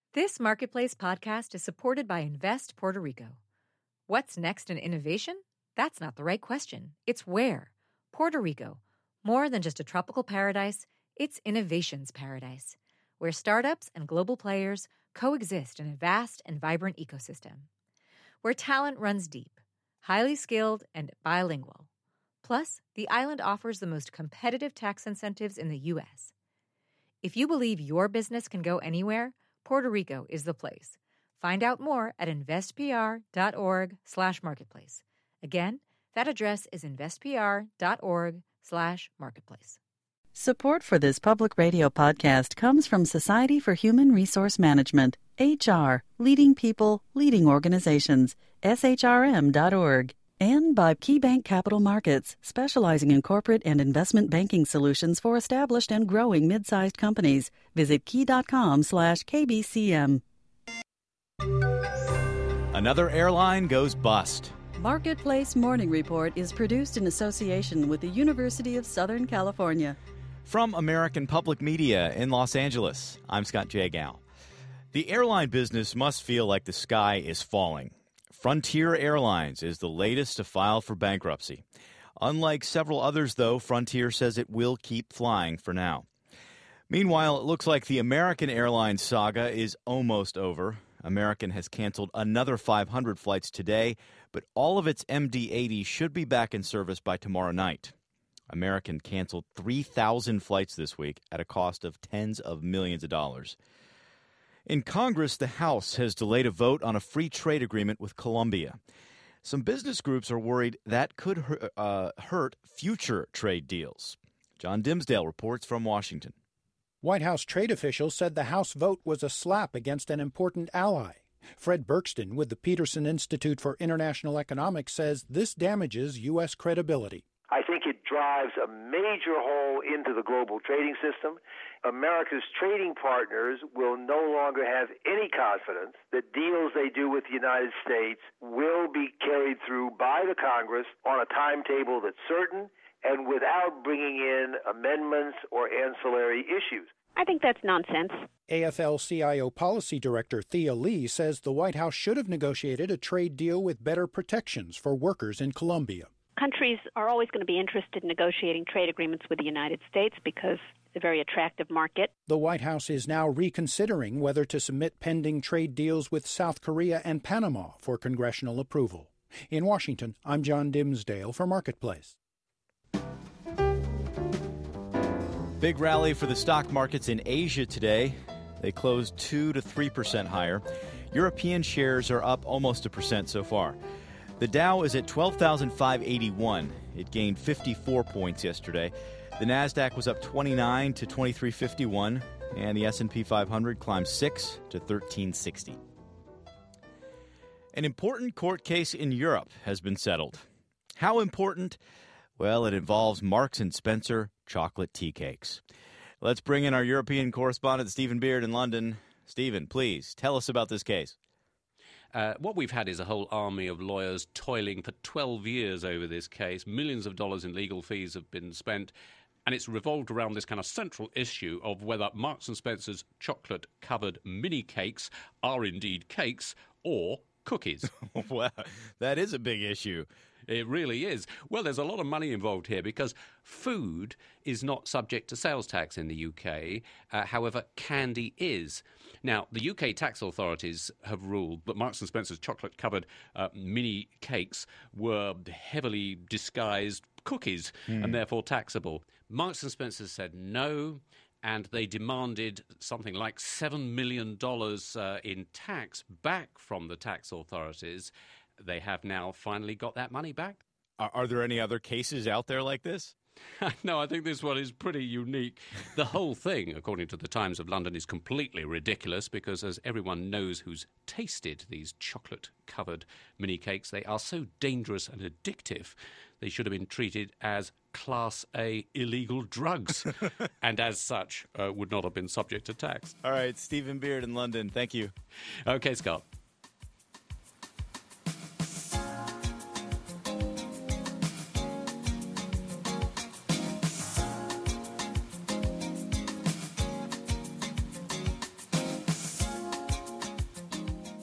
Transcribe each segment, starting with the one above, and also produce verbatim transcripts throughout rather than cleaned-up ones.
This Marketplace podcast is supported by Invest Puerto Rico. What's next in innovation? That's not the right question. It's where. Puerto Rico. More than just a tropical paradise, it's innovation's paradise, where startups and global players coexist in a vast and vibrant ecosystem. Where talent runs deep, highly skilled, and bilingual. Plus, the island offers the most competitive tax incentives in the U S. If you believe your business can go anywhere, Puerto Rico is the place. Find out more at investpr.org slash marketplace. Again, that address is investpr.org slash marketplace. Support for this public radio podcast comes from Society for Human Resource Management, H R, leading people, leading organizations, S H R M dot org, and by KeyBank Capital Markets, specializing in corporate and investment banking solutions for established and growing mid-sized companies. Visit key.com slash KBCM. Another airline goes bust. Marketplace Morning Report is produced in association with the University of Southern California. From American Public Media in Los Angeles, I'm Scott Jagow. The airline business must feel like the sky is falling. Frontier Airlines is the latest to file for bankruptcy. Unlike several others, though, Frontier says it will keep flying for now. Meanwhile, it looks like the American Airlines saga is almost over. American has canceled another five hundred flights today, but all of its M D eighty should be back in service by tomorrow night. American canceled three thousand flights this week at a cost of tens of millions of dollars. In Congress, the House has delayed a vote on a free trade agreement with Colombia. Some business groups are worried that could uh, hurt future trade deals. John Dimsdale reports from Washington. White House trade officials said the House vote was a slap against an important ally. Fred Berkston with the Peterson Institute for International Economics says this damages U S credibility. I think it drives a major hole into the global trading system. America's trading partners will no longer have any confidence that deals they do with the United States will be carried through by the Congress on a timetable that's certain and without bringing in amendments or ancillary issues. I think that's nonsense. A F L C I O Policy Director Thea Lee says the White House should have negotiated a trade deal with better protections for workers in Colombia. Countries are always going to be interested in negotiating trade agreements with the United States because it's a very attractive market. The White House is now reconsidering whether to submit pending trade deals with South Korea and Panama for congressional approval. In Washington, I'm John Dimsdale for Marketplace. Big rally for the stock markets in Asia today. They closed two to three percent higher. European shares are up almost a percent so far. The Dow is at twelve thousand five hundred eighty-one. It gained fifty-four points yesterday. The Nasdaq was up twenty-nine to twenty-three fifty-one, and the S and P five hundred climbed six to thirteen sixty. An important court case in Europe has been settled. How important? Well, it involves Marks and Spencer chocolate tea cakes. Let's bring in our European correspondent, Stephen Beard in London. Stephen, please tell us about this case. Uh, what we've had is a whole army of lawyers toiling for twelve years over this case. Millions of dollars in legal fees have been spent, and it's revolved around this kind of central issue of whether Marks and Spencer's chocolate-covered mini cakes are indeed cakes or cookies. Well, that is a big issue. It really is. Well, there's a lot of money involved here because food is not subject to sales tax in the U K. Uh, however, candy is. Now, the U K tax authorities have ruled that Marks and Spencer's chocolate-covered uh, mini cakes were heavily disguised cookies mm. and therefore taxable. Marks and Spencer said no, and they demanded something like seven million dollars uh, in tax back from the tax authorities. They have now finally got that money back. Are, are there any other cases out there like this? No, I think this one is pretty unique. The whole thing, according to the Times of London, is completely ridiculous because, as everyone knows who's tasted these chocolate-covered mini cakes, they are so dangerous and addictive, they should have been treated as Class A illegal drugs, and as such, uh, would not have been subject to tax. All right, Stephen Beard in London, thank you. Okay, Scott.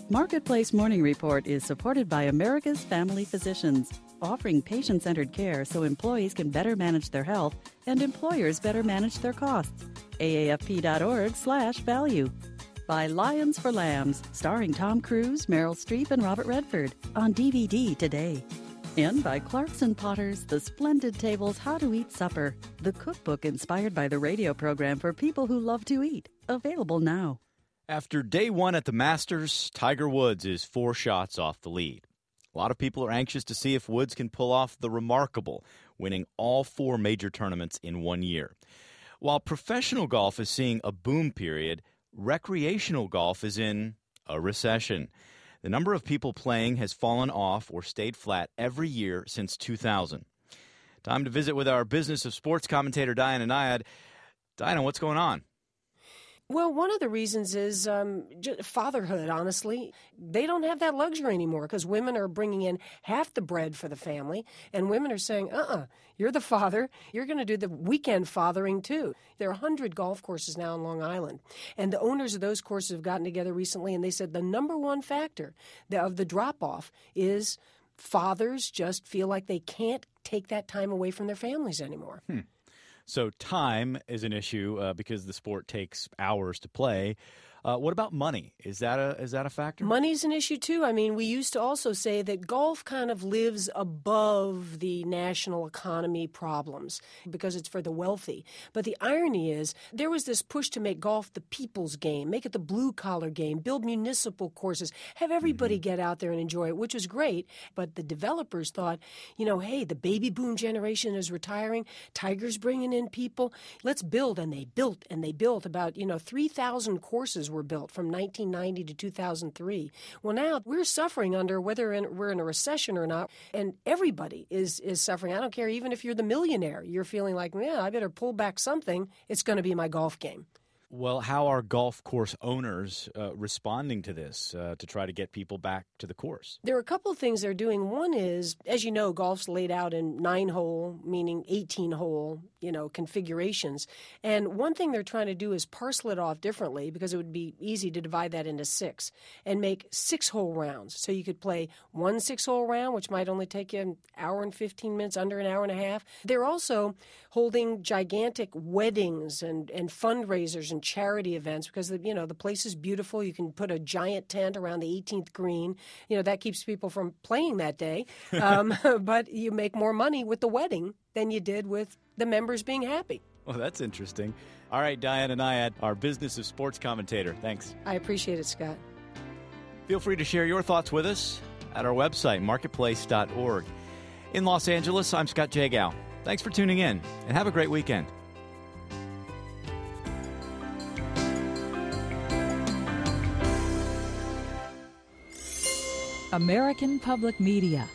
Marketplace Morning Report is supported by America's Family Physicians, offering patient-centered care so employees can better manage their health and employers better manage their costs. A A F P dot org slash value. By Lions for Lambs, starring Tom Cruise, Meryl Streep, and Robert Redford, on D V D today. And by Clarkson Potter's The Splendid Table's How to Eat Supper, the cookbook inspired by the radio program for people who love to eat. Available now. After day one at the Masters, Tiger Woods is four shots off the lead. A lot of people are anxious to see if Woods can pull off the remarkable, winning all four major tournaments in one year. While professional golf is seeing a boom period, recreational golf is in a recession. The number of people playing has fallen off or stayed flat every year since two thousand. Time to visit with our Business of Sports commentator, Diana Nyad. Diana, what's going on? Well, one of the reasons is um, fatherhood, honestly. They don't have that luxury anymore because women are bringing in half the bread for the family, and women are saying, uh-uh, you're the father. You're going to do the weekend fathering, too. There are one hundred golf courses now in Long Island, and the owners of those courses have gotten together recently, and they said the number one factor of the drop-off is fathers just feel like they can't take that time away from their families anymore. Hmm. So time is an issue uh, because the sport takes hours to play. Uh, what about money? Is that a is that a factor? Money's an issue, too. I mean, we used to also say that golf kind of lives above the national economy problems because it's for the wealthy. But the irony is there was this push to make golf the people's game, make it the blue-collar game, build municipal courses, have everybody mm-hmm. get out there and enjoy it, which was great. But the developers thought, you know, hey, the baby boom generation is retiring. Tiger's bringing in people. Let's build. And they built, and they built about, you know, three thousand courses were built from nineteen ninety to two thousand three. Well, now we're suffering under whether in, we're in a recession or not, and everybody is is suffering. I don't care, even if you're the millionaire, you're feeling like, yeah, I better pull back something. It's going to be my golf game. Well, how are golf course owners uh, responding to this uh, to try to get people back to the course? There are a couple of things they're doing. One is, as you know, golf's laid out in nine-hole, meaning eighteen-hole, you know, configurations. And one thing they're trying to do is parcel it off differently because it would be easy to divide that into six and make six-hole rounds. So you could play one six-hole round, which might only take you an hour and fifteen minutes, under an hour and a half. They're also holding gigantic weddings and, and fundraisers and charity events because, the, you know, the place is beautiful. You can put a giant tent around the eighteenth green. You know, that keeps people from playing that day. Um, but you make more money with the wedding than you did with the members being happy. Well, that's interesting. All right, Diana Nyad, our Business of Sports commentator. Thanks. I appreciate it, Scott. Feel free to share your thoughts with us at our website, marketplace dot org. In Los Angeles, I'm Scott Jagow. Thanks for tuning in, and have a great weekend. American Public Media.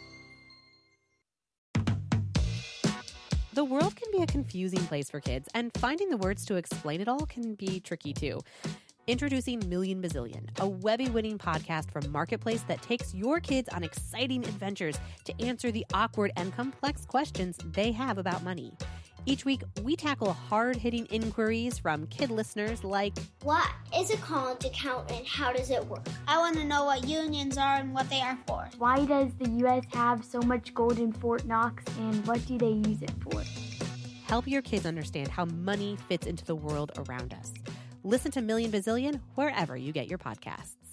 The world can be a confusing place for kids, and finding the words to explain it all can be tricky too. Introducing Million Bazillion, a Webby-winning podcast from Marketplace that takes your kids on exciting adventures to answer the awkward and complex questions they have about money. Each week, we tackle hard-hitting inquiries from kid listeners like, what is a college account and how does it work? I want to know what unions are and what they are for. Why does the U S have so much gold in Fort Knox and what do they use it for? Help your kids understand how money fits into the world around us. Listen to Million Bazillion wherever you get your podcasts.